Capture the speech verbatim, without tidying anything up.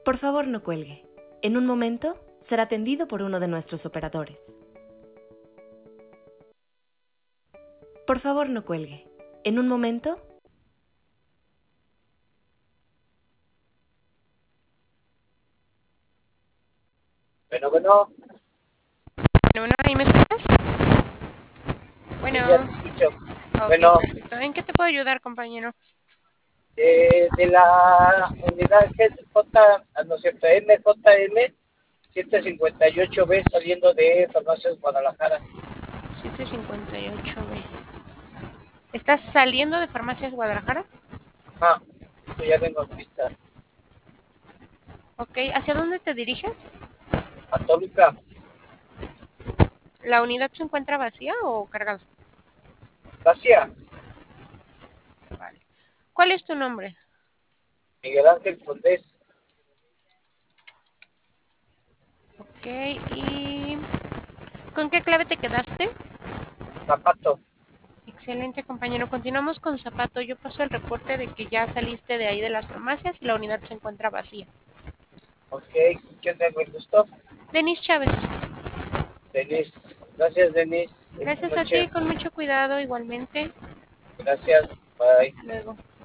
Por favor, no cuelgue. En un momento será atendido por uno de nuestros operadores. Por favor, no cuelgue. En un momento... Bueno, bueno, Bueno, bueno, ¿ahí me escuchas? Bueno, sí, ya te escucho. ok, Bueno, perfecto. ¿En qué te puedo ayudar, compañero? eh, de la unidad G J, ah, no es cierto, M J M ciento cincuenta y ocho B saliendo de Farmacias Guadalajara. siete cincuenta y ocho B. ¿Estás saliendo de Farmacias Guadalajara? Ah, yo ya tengo lista. Ok, ¿hacia dónde te diriges? A Toluca, ¿La unidad se encuentra vacía o cargada? vacía. Vale. ¿Cuál es tu nombre? Miguel Ángel Condés, Ok, ¿y con qué clave te quedaste? Zapato. Excelente, compañero. Continuamos con Zapato. Yo paso el reporte de que ya saliste de ahí de las farmacias y la unidad se encuentra vacía. Ok, ¿quién tengo el gusto? Denis Chávez. Denis. Gracias, Denis. Buenas Gracias a ti, noches. con mucho cuidado igualmente. Gracias. Bye. Hasta luego.